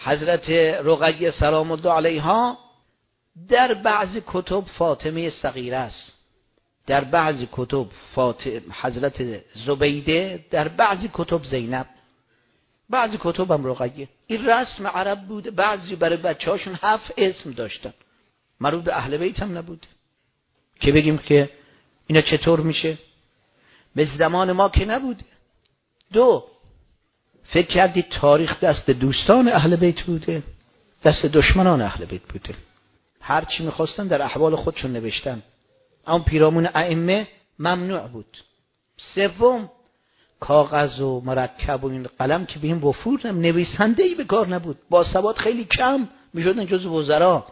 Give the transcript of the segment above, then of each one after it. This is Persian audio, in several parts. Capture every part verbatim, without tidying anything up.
حضرت رقیه سلام الله علیها در بعضی کتب فاطمه صغیره است، در بعضی کتب فاطمه حضرت زبیده، در بعضی کتب زینب، بعضی کتب هم رقیه. این رسم عرب بوده. بعضی برای بچه‌هاشون هفت اسم داشتن، مربوط به اهل بیت هم نبوده که بگیم که اینا چطور میشه. به زمان ما که نبوده. دو، فکر کردید تاریخ دست دوستان اهل بیت بوده، دست دشمنان اهل بیت بوده؟ هر چی میخواستن در احوال خودشون نوشتن، اما پیرامون ائمه ممنوع بود. سوم، کاغذ و مرکب و این قلم که به این وفور نم، نویسنده‌ای به کار نبود، با سواد خیلی کم میشدن جز وزرا.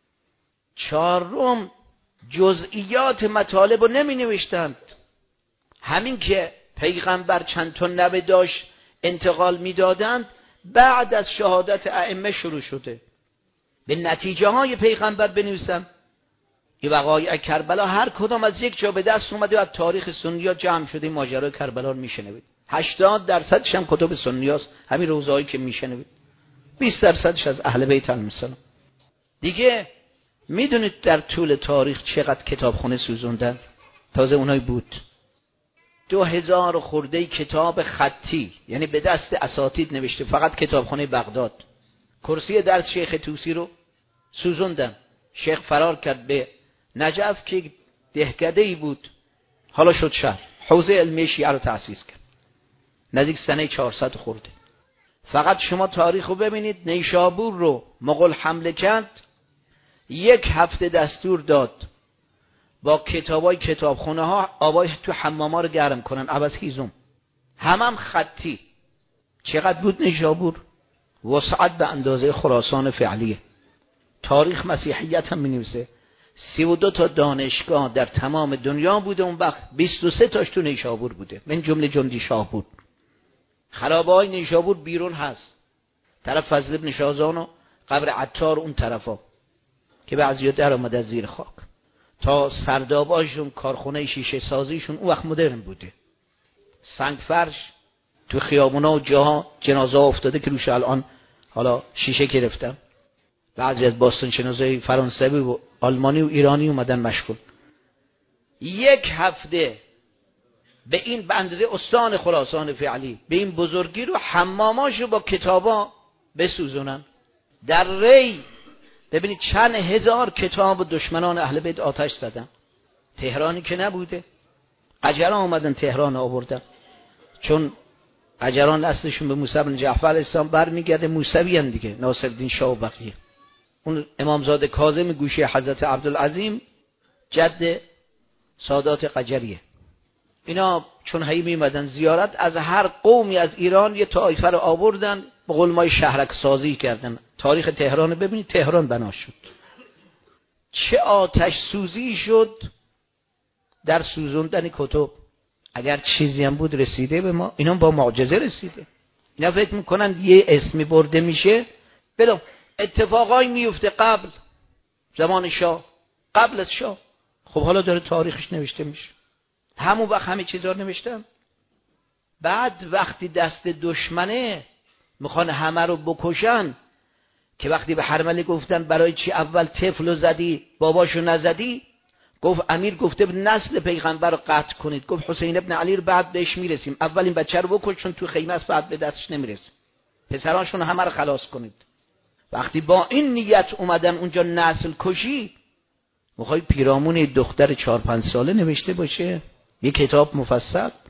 چهارم، جزئیات مطالب رو نمی نوشتند. همین که پیغمبر چند تا نوه داشت انتقال میدادند، بعد از شهادت ائمه شروع شده به نتیجه های پیغمبر بنویسن. این وقایع کربلا هر کدام از یک جا به دست اومده و از تاریخ سنی‌ها جمع شده. ماجرای کربلا رو میشنوید، هشتاد درصدش هم کتب سنی‌هاست، همین روزایی که میشنوید. بیست درصدش از اهل بیت السلام. دیگه میدونید در طول تاریخ چقدر کتابخونه سوزوندن؟ تازه اونایی بود دو هزار خورده کتاب خطی، یعنی به دست اساتید نوشته، فقط کتابخانه بغداد. کرسی درس شیخ طوسی رو سوزوندن. شیخ فرار کرد به نجف که دهکده‌ای بود، حالا شد شهر. حوزه علمی شیعه رو تأسیس کرد، نزدیک سنه چهارصد خورده. فقط شما تاریخ رو ببینید. نیشابور رو مغول حمله کرد، یک هفته دستور داد با کتابای کتابخونه ها آبای تو حماما رو گرم کنن، عوض هیزم، هم هم خطی. چقدر بود نیشابور؟ وسعت به اندازه خراسان فعلیه. تاریخ مسیحیت هم می نویسه سی و دو تا دانشگاه در تمام دنیا بوده اون وقت، بیست و سه تاش تو نیشابور بوده، من جمله جندی شاه بود. خرابه های نیشابور بیرون هست، طرف فضل ابن شازان و قبر عطار اون طرفا که بعضی در آمده از زیر خاک. تا سرداباشون کارخونه شیشه سازیشون اون وقت مدرن بوده. سنگ فرش تو خیابونا و جاها جنازه افتاده که روش الان حالا شیشه گرفتن. بعضی از باستان شناسای فرانسوی و آلمانی و ایرانی اومدن مشغول. یک هفته به این به اندازه استان خراسان فعلی به این بزرگی رو حماماشو با کتابا بسوزونن. در ری ببینید چند هزار کتاب دشمنان اهل بیت آتش زدن. تهرانی که نبوده، قجران اومدن تهران آوردن، چون قجران اصلشون به موسی بن جعفر علیه السلام برمیگرده، موسوی ان دیگه، ناصرالدین شاه و بقیه. اون امامزاده کاظم گوشه حضرت عبدالعظیم جد سادات قجریه. اینا چون هی میمدن زیارت، از هر قومی از ایران یه طایفه رو آوردن، به قول ما شهرک سازی کردن. تاریخ تهران ببینید، تهران بنا شد. چه آتش سوزی شد در سوزوندن کتب. اگر چیزی هم بود رسیده به ما، اینا با معجزه رسیده. اینا فکر میکنن یه اسمی برده میشه بلو اتفاقایی میفته قبل زمان شاه، قبل از شاه. خب حالا داره تاریخش نوشته میشه، همون وقت همه چیزا رو نوشتم. بعد وقتی دست دشمنه میخوان همه رو بکشن، که وقتی به هرمله گفتن برای چی اول طفلو زدی باباشو نزدی، گفت امیر گفته نسل پیغمبر رو قطع کنید. گفت حسین ابن علی رو بعد بهش میرسیم، اول این بچه رو بکش چون تو خیمه است، بعد به دستش نمیرسیم، پسرانشون همه رو خلاص کنید. وقتی با این نیت اومدن اونجا نسل کشی، میخوای پیرامون دختر چهار پنج ساله نوشته باشه یه کتاب مفصل؟